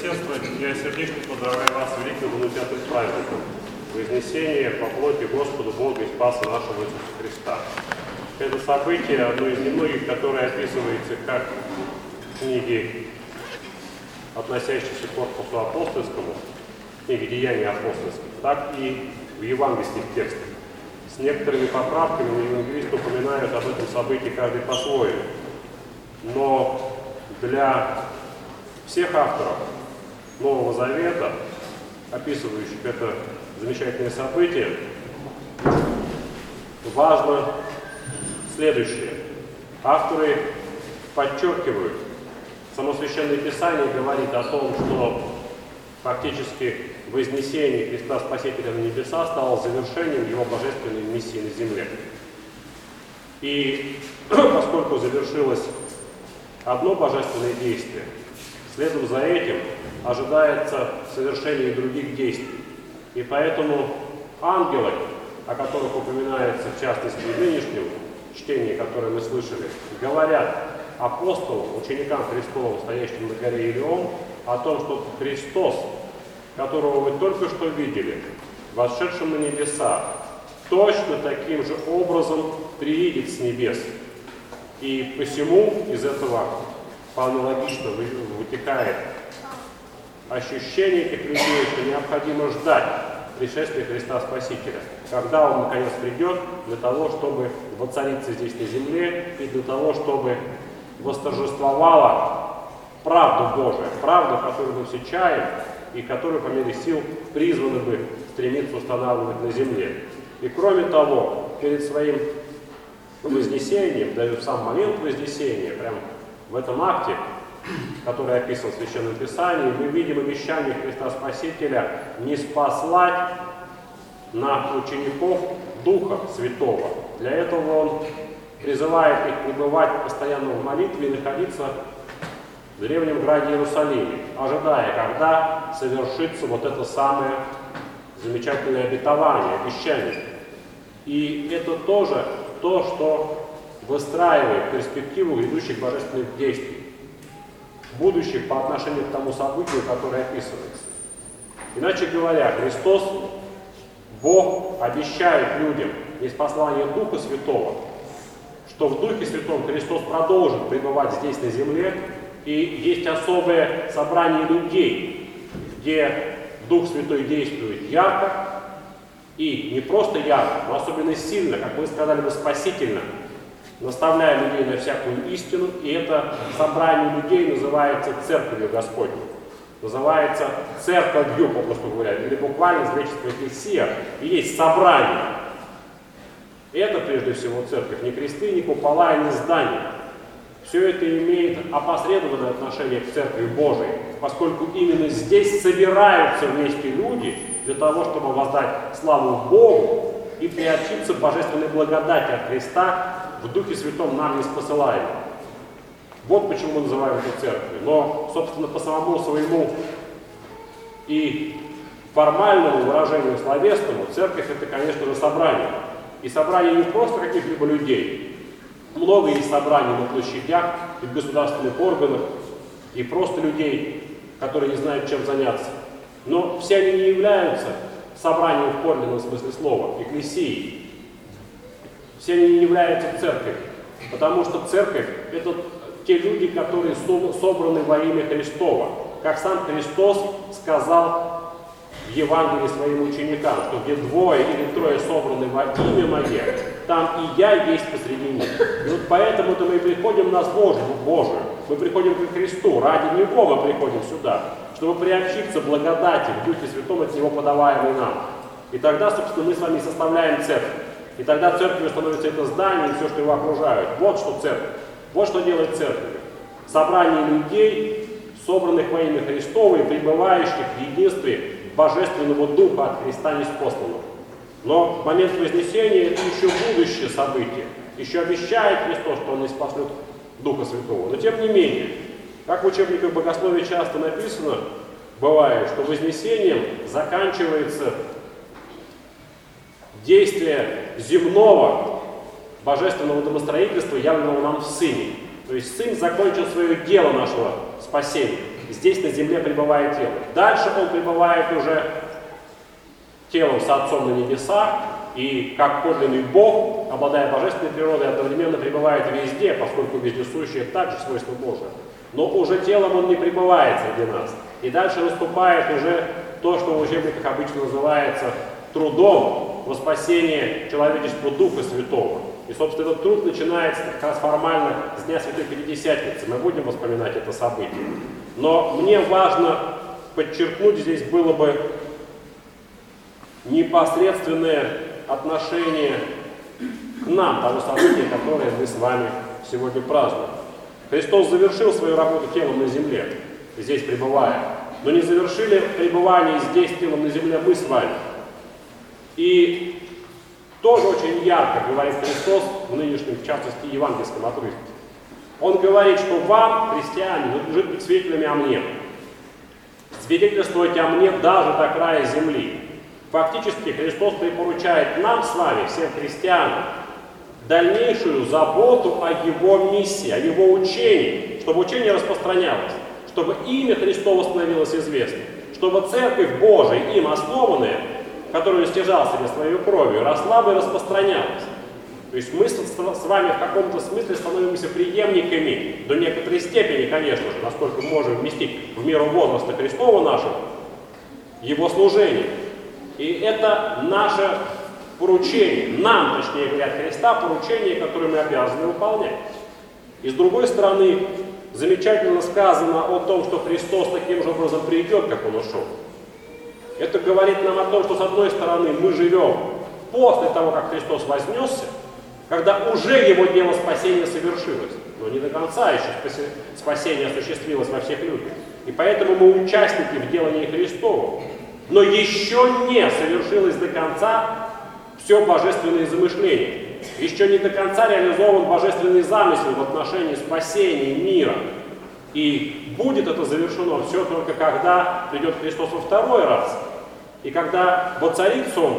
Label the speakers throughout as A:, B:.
A: сестры, я сердечно поздравляю вас с великим внутренним праздником Вознесения по плоти Господу Богу и Спаса нашего Иисуса Христа. Это событие одно из немногих, которое описывается как в книге, относящейся к корпусу апостольскому, книге «Деяния апостольских», так и в евангельских текстах. С некоторыми поправками евангелисты упоминают об этом событии каждый по-своему. Но для всех авторов Нового Завета, описывающих это замечательное событие, важно следующее. Авторы подчеркивают, само Священное Писание говорит о том, что фактически вознесение Христа Спасителя на небеса стало завершением Его божественной миссии на земле. И поскольку завершилось одно божественное действие, следом за этим ожидается совершение и других действий. И поэтому ангелы, о которых упоминается в частности в нынешнем чтении, которое мы слышали, говорят апостолам, ученикам Христовым, стоящим на горе Илион, о том, что Христос, которого вы только что видели, вошедшим на небеса, точно таким же образом приедет с небес. И посему из этого вполне логично вытекает ощущение этих людей, что необходимо ждать пришествия Христа Спасителя, когда Он наконец придет для того, чтобы воцариться здесь на земле и для того, чтобы восторжествовала правда Божия, правда, которую мы все чаем и которую по мере сил призваны бы стремиться устанавливать на земле. И кроме того, перед своим вознесением, даже в сам момент вознесения, прямо в этом акте, который описан в Священном Писании, мы видим обещание Христа Спасителя не спаслать на учеников Духа Святого. Для этого Он призывает их пребывать постоянно в молитве и находиться в древнем граде Иерусалиме, ожидая, когда совершится вот это самое замечательное обетование, обещание. И это тоже то, что выстраивает перспективу грядущих божественных действий, будущих по отношению к тому событию, которое описывается. Иначе говоря, Христос, Бог, обещает людям ниспослание Духа Святого, что в Духе Святом Христос продолжит пребывать здесь на земле, и есть особое собрание людей, где Дух Святой действует ярко, и не просто ярко, но особенно сильно, как мы сказали бы, спасительно, наставляя людей на всякую истину, и это собрание людей называется Церковью Господней. Называется Церковью, попросту говоря, или буквально с греческого «экклесия», и есть собрание. Это, прежде всего, церковь, не кресты, не купола, не здания. Все это имеет опосредованное отношение к Церкви Божией, поскольку именно здесь собираются вместе люди для того, чтобы воздать славу Богу и приобщиться божественной благодати от Христа в Духе Святом нам ниспосылаемым. Вот почему мы называем это церковью. Но, собственно, по самому своему и формальному выражению словесному, церковь — это, конечно же, собрание. И собрание не просто каких-либо людей. Много есть собраний на площадях и в государственных органах, и просто людей, которые не знают, чем заняться. Но все они не являются собранием в подлинном смысле слова, экклесией. Все они не являются церковью, потому что церковь — это те люди, которые собраны во имя Христова. Как сам Христос сказал в Евангелии своим ученикам, что где двое или трое собраны во имя Мое, там и я есть посреди них. И вот поэтому-то мы приходим на службу Божию, мы приходим к Христу, ради Него мы приходим сюда, чтобы приобщиться благодати в Духе Святом от Него подаваемой нам. И тогда, собственно, мы с вами составляем церковь. И тогда церковью становится это здание и все, что его окружает. Вот что церковь. Вот что делает церковь. Собрание людей, собранных во имя Христово и пребывающих в единстве Божественного Духа от Христа ниспосланного. Но в момент Вознесения это еще будущее событие. Еще обещает Христос, что Он ниспошлет Духа Святого. Но тем не менее, как в учебниках богословия часто написано, бывает, что Вознесением заканчивается действие земного божественного домостроительства, явленного нам в Сыне. То есть Сын закончил свое дело нашего спасения. здесь на земле пребывает телом. Дальше он пребывает уже телом с Отцом на небесах, и как подлинный Бог, обладая божественной природой, одновременно пребывает везде, поскольку вездесущий – также свойство Божие. Но уже телом он не пребывает среди нас. И дальше наступает уже то, что в учебниках обычно называется трудом во спасение человечества Духа Святого. И, собственно, этот труд начинается как раз формально с Дня Святой Пятидесятницы. Мы будем вспоминать это событие. Но мне важно подчеркнуть здесь было бы непосредственное отношение к нам, того события, которое мы с вами сегодня празднуем. Христос завершил свою работу телом на земле, здесь пребывая, но не завершили пребывание здесь телом на земле мы с вами. И тоже очень ярко говорит Христос в нынешнем, в частности, евангельском отрывке. Он говорит, что вам, христиане, надлежит быть свидетелями о мне. Свидетельствовать о мне даже до края земли. Фактически Христос припоручает нам с вами, всем христианам, дальнейшую заботу о Его миссии, о Его учении, чтобы учение распространялось, чтобы имя Христово становилось известным, чтобы Церковь Божия, им основанная, которую стяжал себе своей кровью, росла бы и распространялась. То есть мы с вами в каком-то смысле становимся преемниками, до некоторой степени, конечно же, насколько мы можем вместить в меру возраста Христова нашего, Его служения. И это наше поручение, нам, точнее говоря, от Христа, поручение, которое мы обязаны выполнять. И с другой стороны, замечательно сказано о том, что Христос таким же образом придет, как Он ушел. Это говорит нам о том, что с одной стороны мы живем после того, как Христос вознесся, когда уже Его дело спасения совершилось, но не до конца еще спасение осуществилось во всех людях. И поэтому мы участники в делании Христовом. Но еще не совершилось до конца все божественное замышление. Еще не до конца реализован божественный замысел в отношении спасения мира. И будет это завершено все только когда придет Христос во второй раз. И когда воцарится Он,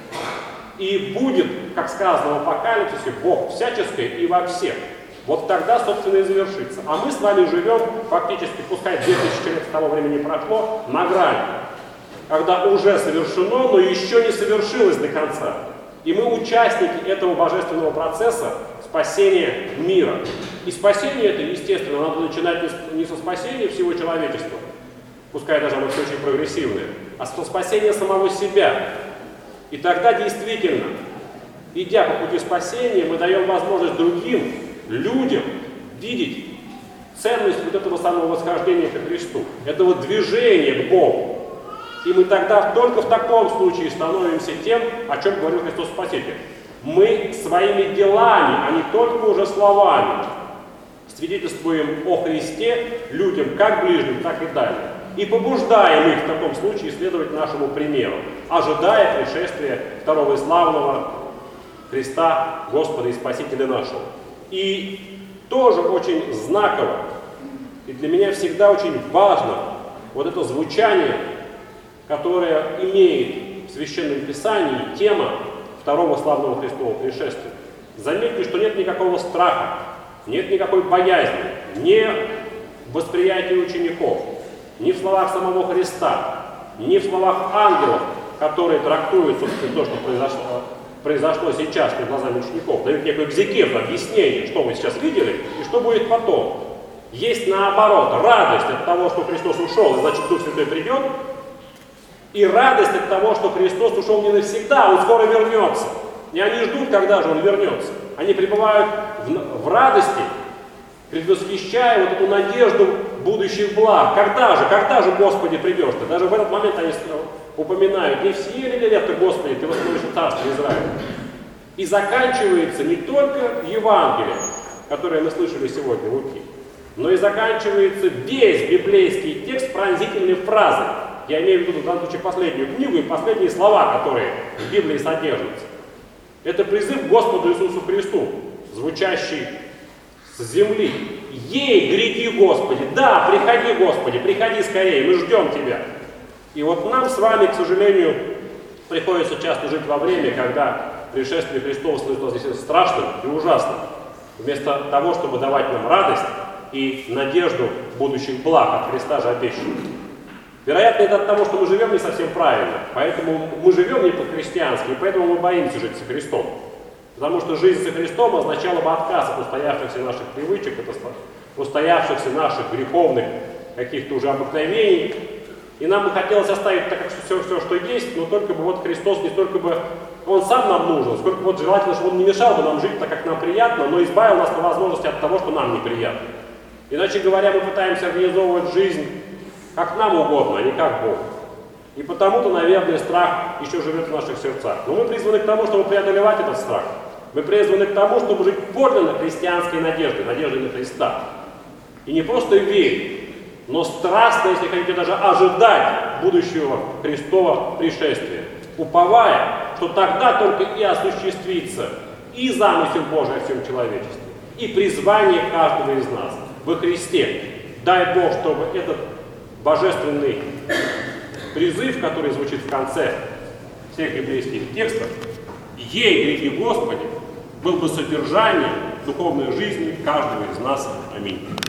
A: и будет, как сказано в Апокалипсисе, Бог всяческий и во всех. Вот тогда, собственно, и завершится. А мы с вами живем, фактически, пускай 2000 лет с того времени прошло, на грани. Когда уже совершено, но еще не совершилось до конца. И мы участники этого божественного процесса спасения мира. И спасение это, естественно, надо начинать не со спасения всего человечества, пускай даже оно все очень прогрессивное, а со спасения самого себя. И тогда действительно, идя по пути спасения, мы даем возможность другим людям видеть ценность вот этого самого восхождения ко Христу, этого движения к Богу. И мы тогда только в таком случае становимся тем, о чем говорил Христос Спаситель. Мы своими делами, а не только уже словами, свидетельствуем о Христе людям, как ближним, так и дальним. И побуждаем их в таком случае следовать нашему примеру, ожидая пришествия второго и славного Христа, Господа и Спасителя нашего. И тоже очень знаково, и для меня всегда очень важно вот это звучание, которое имеет в Священном Писании тема второго славного Христового пришествия. Заметьте, что нет никакого страха, нет никакой боязни, ни в восприятии учеников, ни в словах самого Христа, ни в словах ангелов, которые трактуют, собственно, то, что произошло сейчас перед глазами учеников, дают некое экзегет, объяснение, что вы сейчас видели и что будет потом. Есть, наоборот, радость от того, что Христос ушел, и значит Дух Святой придет, и радость от того, что Христос ушел не навсегда, Он скоро вернется. И они ждут, когда же Он вернется. Они пребывают в радости, предвосхищая вот эту надежду будущих благ. Когда же, Господи, придешь ты? Даже в этот момент они упоминают, не все ли лет ты, Господи, ты восстановишь царство Израиля. И заканчивается не только Евангелие, которое мы слышали сегодня в Луки, но и заканчивается весь библейский текст пронзительной фразой. Я имею в виду в данном случае последнюю книгу и последние слова, которые в Библии содержатся. Это призыв к Господу Иисусу Христу, звучащий с земли. Ей, гряди, Господи, да, приходи, Господи, приходи скорее, мы ждем Тебя. И вот нам с вами, к сожалению, приходится часто жить во время, когда пришествие Христова становится здесь страшным и ужасным. Вместо того, чтобы давать нам радость, и надежду будущих благ от Христа же обещанных. Вероятно, это от того, что мы живем не совсем правильно, поэтому мы живем не по-христиански, и поэтому мы боимся жить со Христом. Потому что жизнь со Христом означала бы отказ от устоявшихся наших привычек, от устоявшихся наших греховных каких-то уже обыкновений. И нам бы хотелось оставить так, как все, что есть, но только бы вот Христос, не столько бы Он сам нам нужен, сколько вот желательно, чтобы Он не мешал бы нам жить так, как нам приятно, но избавил нас по возможности от того, что нам неприятно. Иначе говоря, мы пытаемся организовывать жизнь как нам угодно, а не как Бог. И потому-то, наверное, страх еще живет в наших сердцах. Но мы призваны к тому, чтобы преодолевать этот страх. Мы призваны к тому, чтобы жить подлинно христианской надеждой, надеждой на Христа. И не просто верить, но страстно, если хотите, даже ожидать будущего Христова пришествия, уповая, что тогда только и осуществится и замысел Божий о всем человечестве, и призвание каждого из нас во Христе. Дай Бог, чтобы этот божественный призыв, который звучит в конце всех библейских текстов, «Ей, греки Господи», был бы содержанием духовной жизни каждого из нас. Аминь.